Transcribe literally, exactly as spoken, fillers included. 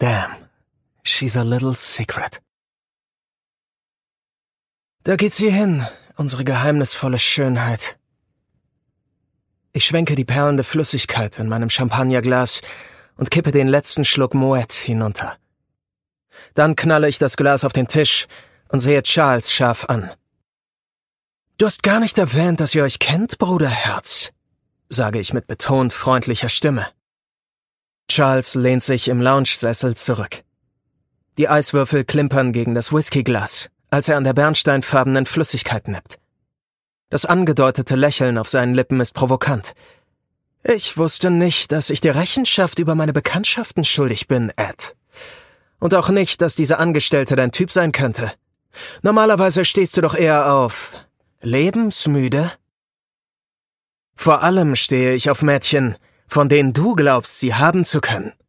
Damn, she's a little secret. Da geht sie hin, unsere geheimnisvolle Schönheit. Ich schwenke die perlende Flüssigkeit in meinem Champagnerglas und kippe den letzten Schluck Moet hinunter. Dann knalle ich das Glas auf den Tisch und sehe Charles scharf an. »Du hast gar nicht erwähnt, dass ihr euch kennt, Bruderherz«, sage ich mit betont freundlicher Stimme. Charles lehnt sich im Lounge-Sessel zurück. Die Eiswürfel klimpern gegen das Whiskyglas, als er an der bernsteinfarbenen Flüssigkeit nippt. Das angedeutete Lächeln auf seinen Lippen ist provokant. »Ich wusste nicht, dass ich dir Rechenschaft über meine Bekanntschaften schuldig bin, Ed. Und auch nicht, dass dieser Angestellte dein Typ sein könnte. Normalerweise stehst du doch eher auf lebensmüde. Vor allem stehe ich auf Mädchen, von denen du glaubst, sie haben zu können.